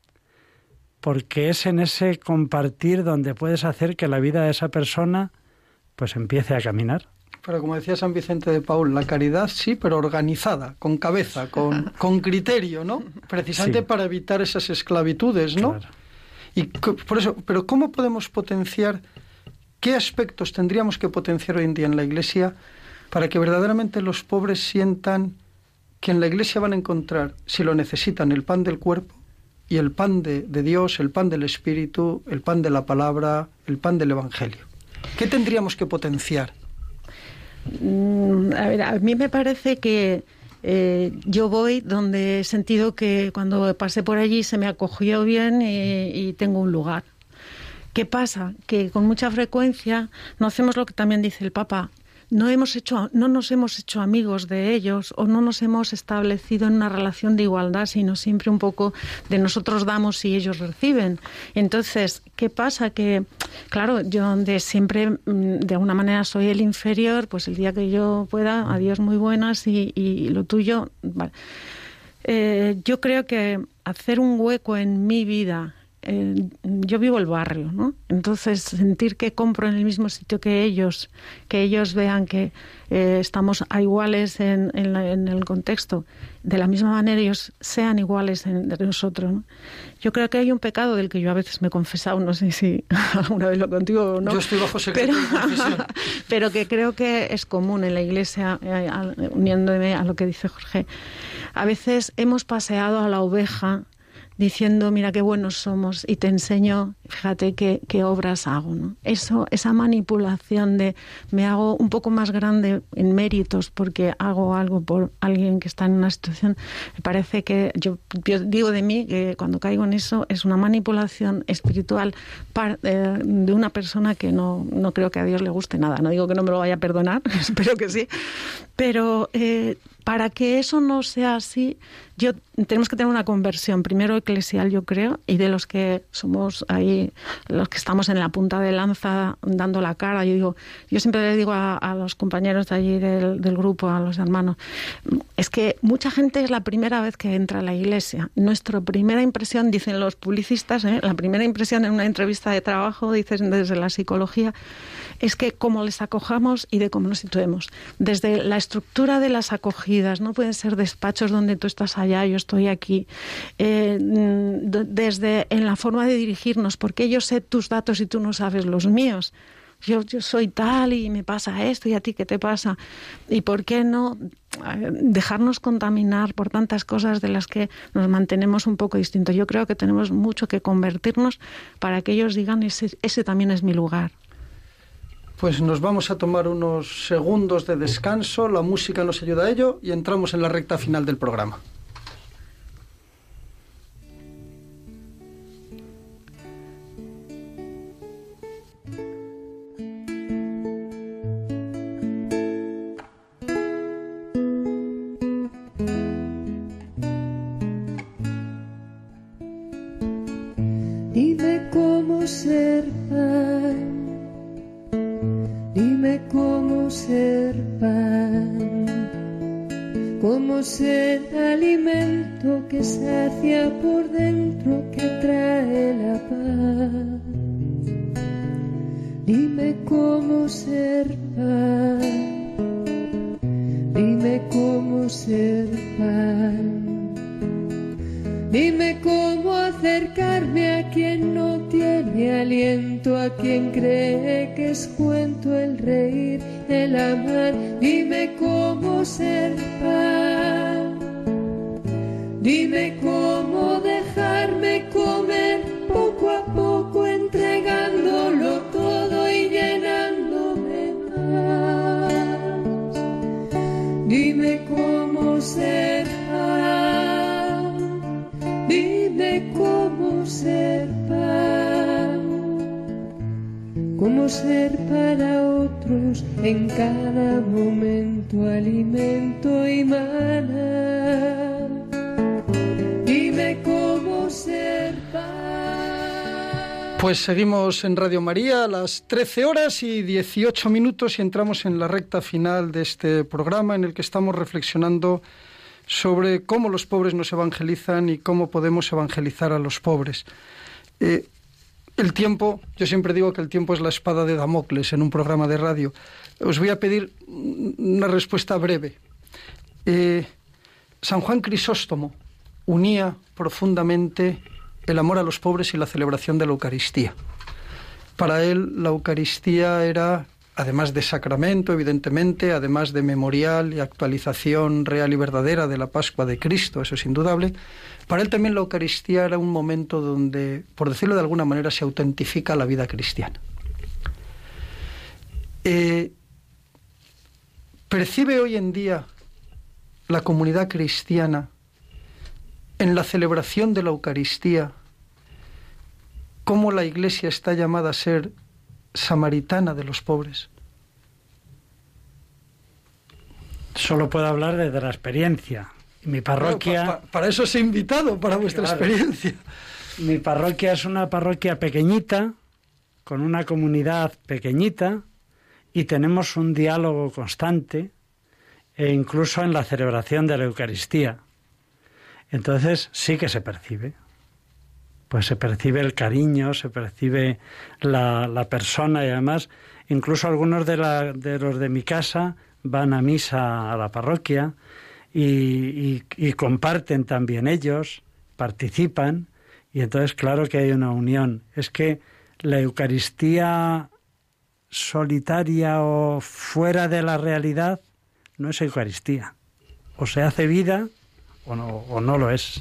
porque es en ese compartir donde puedes hacer que la vida de esa persona pues empiece a caminar. Pero como decía San Vicente de Paúl, la caridad sí, pero organizada, con cabeza, con criterio, ¿no? Precisamente sí, para evitar esas esclavitudes, ¿no? Claro. Y por eso, pero ¿cómo podemos potenciar, qué aspectos tendríamos que potenciar hoy en día en la Iglesia para que verdaderamente los pobres sientan que en la Iglesia van a encontrar, si lo necesitan, el pan del cuerpo y el pan de Dios, el pan del Espíritu, el pan de la palabra, el pan del Evangelio? ¿Qué tendríamos que potenciar? A ver, a mí me parece que yo voy donde he sentido que cuando pasé por allí se me acogió bien y tengo un lugar. ¿Qué pasa? Que con mucha frecuencia no hacemos lo que también dice el Papa. No nos hemos hecho amigos de ellos o no nos hemos establecido en una relación de igualdad, sino siempre un poco de nosotros damos y ellos reciben. Entonces, ¿qué pasa? Que, claro, yo donde siempre de alguna manera soy el inferior, pues el día que yo pueda, adiós, muy buenas y lo tuyo. Vale. Yo creo que hacer un hueco en mi vida. Yo vivo el barrio, ¿no? Entonces, sentir que compro en el mismo sitio que ellos vean que estamos a iguales en el contexto, de la misma manera ellos sean iguales de nosotros, ¿no? Yo creo que hay un pecado del que yo a veces me he confesado, no sé si alguna vez lo contigo o no. Yo estoy bajo secreto de confesión. Pero que creo que es común en la Iglesia, uniéndome a lo que dice Jorge. A veces hemos paseado a la oveja diciendo, mira qué buenos somos y te enseño, fíjate qué obras hago, ¿no? Esa manipulación de me hago un poco más grande en méritos porque hago algo por alguien que está en una situación, me parece que yo digo de mí que cuando caigo en eso es una manipulación espiritual de una persona que no creo que a Dios le guste nada. No digo que no me lo vaya a perdonar, espero que sí, pero para que eso no sea así, tenemos que tener una conversión, primero eclesial, yo creo, y de los que somos ahí, los que estamos en la punta de lanza dando la cara. Yo siempre le digo a los compañeros de allí del grupo, a los hermanos, es que mucha gente es la primera vez que entra a la Iglesia. Nuestra primera impresión, dicen los publicistas, la primera impresión en una entrevista de trabajo, dicen desde la psicología, es que cómo les acojamos y de cómo nos situemos. Desde la estructura de las acogidas, no pueden ser despachos donde tú estás allá, yo estoy aquí, desde en la forma de dirigirnos, porque yo sé tus datos y tú no sabes los míos. Yo soy tal y me pasa esto y a ti qué te pasa. ¿Y por qué no dejarnos contaminar por tantas cosas de las que nos mantenemos un poco distintos? Yo creo que tenemos mucho que convertirnos para que ellos digan ese también es mi lugar. Pues nos vamos a tomar unos segundos de descanso, la música nos ayuda a ello y entramos en la recta final del programa. Dime cómo ser pan. Dime cómo ser pan, cómo ser alimento que sacia por dentro, que trae la paz. Dime cómo ser pan, dime cómo ser pan. Dime cómo acercarme a quien no tiene aliento, a quien cree que es cuento el reír, el amar. Dime cómo ser pan. Dime cómo dejarme comer poco a poco, entregándolo todo y llenándome más. Dime cómo ser pan. Dime cómo ser pan, cómo ser para otros en cada momento alimento y maná. Dime cómo ser pan. Pues seguimos en Radio María a las 13:18 y entramos en la recta final de este programa en el que estamos reflexionando sobre cómo los pobres nos evangelizan y cómo podemos evangelizar a los pobres. El tiempo, yo siempre digo que el tiempo es la espada de Damocles en un programa de radio. Os voy a pedir una respuesta breve. San Juan Crisóstomo unía profundamente el amor a los pobres y la celebración de la Eucaristía. Para él, la Eucaristía era, además de sacramento, evidentemente, además de memorial y actualización real y verdadera de la Pascua de Cristo, eso es indudable, para él también la Eucaristía era un momento donde, por decirlo de alguna manera, se autentifica la vida cristiana. ¿Percibe hoy en día la comunidad cristiana en la celebración de la Eucaristía cómo la Iglesia está llamada a ser samaritana de los pobres? Solo puedo hablar desde la experiencia. Mi parroquia... Claro, para eso os he invitado, para vuestra experiencia. Mi parroquia es una parroquia pequeñita, con una comunidad pequeñita, y tenemos un diálogo constante, e incluso en la celebración de la Eucaristía. Entonces sí que se percibe. Pues se percibe el cariño, se percibe la persona, y además incluso algunos de los de mi casa van a misa a la parroquia y comparten también ellos, participan, y entonces claro que hay una unión. Es que la Eucaristía solitaria o fuera de la realidad no es Eucaristía. O se hace vida o no lo es.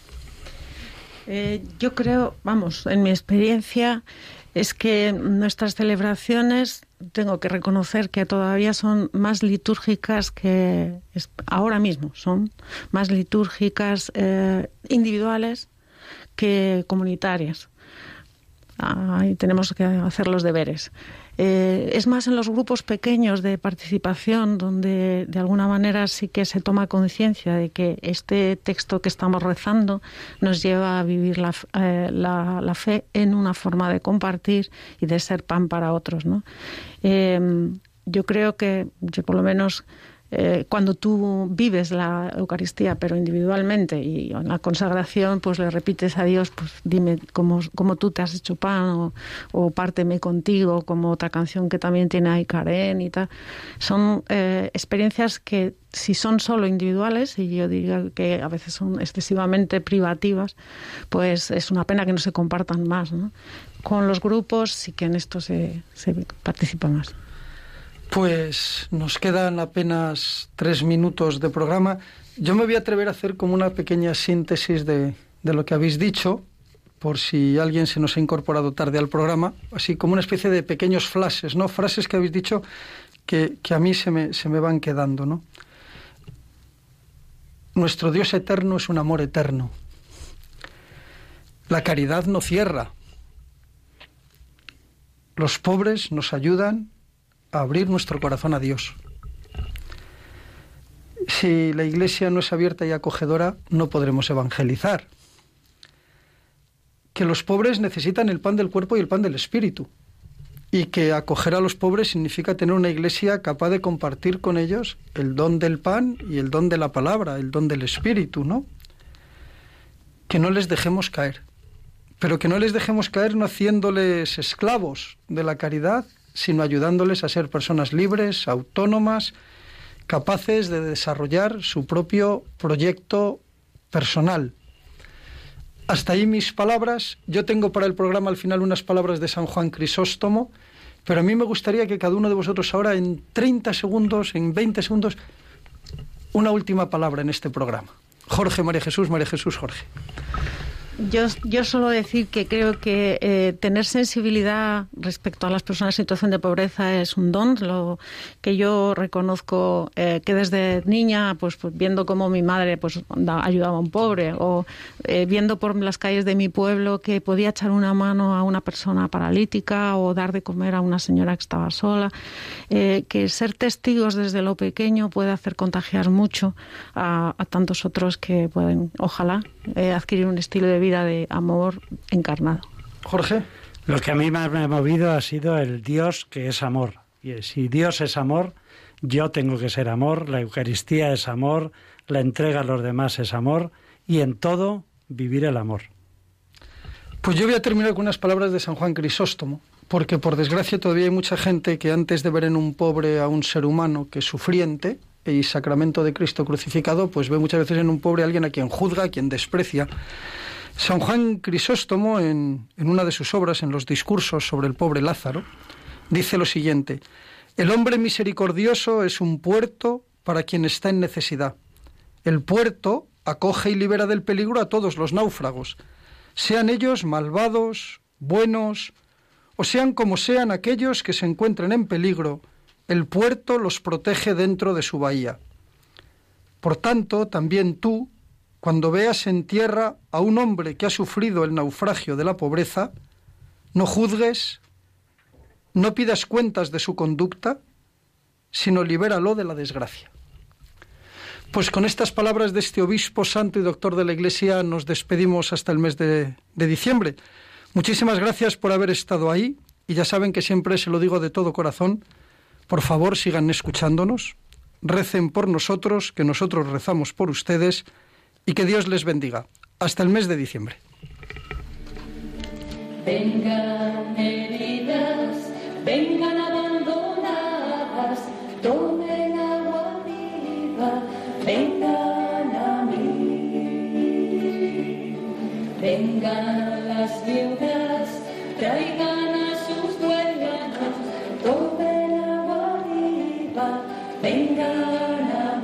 Yo creo, en mi experiencia es que nuestras celebraciones, tengo que reconocer que todavía son más litúrgicas ahora mismo, son más litúrgicas individuales que comunitarias. Ahí tenemos que hacer los deberes. Es más en los grupos pequeños de participación donde de alguna manera sí que se toma conciencia de que este texto que estamos rezando nos lleva a vivir la fe en una forma de compartir y de ser pan para otros, ¿no? Yo creo que por lo menos cuando tú vives la Eucaristía pero individualmente y en la consagración pues le repites a Dios, pues dime cómo tú te has hecho pan o párteme contigo, como otra canción que también tiene ahí Karen y tal. Son experiencias que si son solo individuales, y yo diría que a veces son excesivamente privativas, pues es una pena que no se compartan más, ¿no? Con los grupos sí que en esto se participa más. Pues nos quedan apenas 3 minutos de programa. Yo me voy a atrever a hacer como una pequeña síntesis de lo que habéis dicho, por si alguien se nos ha incorporado tarde al programa, así como una especie de pequeños flashes, ¿no? Frases que habéis dicho que a mí se me van quedando, ¿no? Nuestro Dios eterno es un amor eterno. La caridad no cierra. Los pobres nos ayudan a abrir nuestro corazón a Dios. Si la Iglesia no es abierta y acogedora, no podremos evangelizar. Que los pobres necesitan el pan del cuerpo y el pan del espíritu. Y que acoger a los pobres significa tener una Iglesia capaz de compartir con ellos el don del pan y el don de la palabra, el don del espíritu, ¿no? Que no les dejemos caer. Pero que no les dejemos caer no haciéndoles esclavos de la caridad, sino ayudándoles a ser personas libres, autónomas, capaces de desarrollar su propio proyecto personal. Hasta ahí mis palabras. Yo tengo para el programa al final unas palabras de San Juan Crisóstomo, pero a mí me gustaría que cada uno de vosotros ahora en 30 segundos, en 20 segundos, una última palabra en este programa. Jorge, María Jesús, Jorge. Yo solo decir que creo que tener sensibilidad respecto a las personas en situación de pobreza es un don, lo que yo reconozco que desde niña, pues viendo cómo mi madre ayudaba a un pobre, o viendo por las calles de mi pueblo que podía echar una mano a una persona paralítica o dar de comer a una señora que estaba sola, que ser testigos desde lo pequeño puede hacer contagiar mucho a tantos otros que pueden, ojalá, adquirir un estilo de vida de amor encarnado. Jorge. Lo que a mí me ha movido ha sido el Dios que es amor. Y si Dios es amor, yo tengo que ser amor, la Eucaristía es amor, la entrega a los demás es amor, y en todo vivir el amor. Pues yo voy a terminar con unas palabras de San Juan Crisóstomo, porque por desgracia todavía hay mucha gente que antes de ver en un pobre a un ser humano que es sufriente y sacramento de Cristo crucificado, pues ve muchas veces en un pobre a alguien a quien juzga, a quien desprecia. San Juan Crisóstomo, en una de sus obras, en los discursos sobre el pobre Lázaro, dice lo siguiente: el hombre misericordioso es un puerto para quien está en necesidad. El puerto acoge y libera del peligro a todos los náufragos, sean ellos malvados, buenos, o sean como sean aquellos que se encuentren en peligro. El puerto los protege dentro de su bahía. Por tanto, también tú, cuando veas en tierra a un hombre que ha sufrido el naufragio de la pobreza, no juzgues, no pidas cuentas de su conducta, sino libéralo de la desgracia. Pues con estas palabras de este obispo santo y doctor de la Iglesia nos despedimos hasta el mes de diciembre. Muchísimas gracias por haber estado ahí, y ya saben que siempre se lo digo de todo corazón. Por favor, sigan escuchándonos, recen por nosotros, que nosotros rezamos por ustedes, y que Dios les bendiga. Hasta el mes de diciembre. Vengan heridas, vengan abandonadas, tomen agua viva, vengan a mí. Vengan las viudas, traigan a sus dueñas, tomen agua viva, vengan a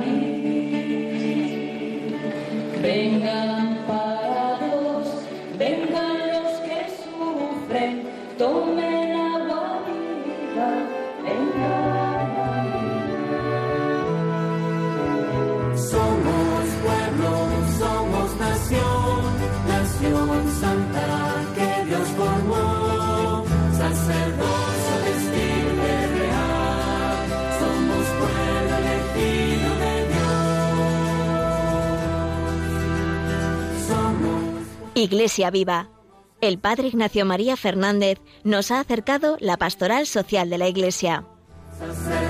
mí. Vengan parados, vengan los que sufren, tomen agua viva, vengan a mí. Somos pueblo, somos nación, nación santa que Dios formó, sacerdocio vestible real, somos pueblo elegido de Dios. Somos Iglesia Viva. El Padre Ignacio María Fernández nos ha acercado la pastoral social de la Iglesia. sacerdocio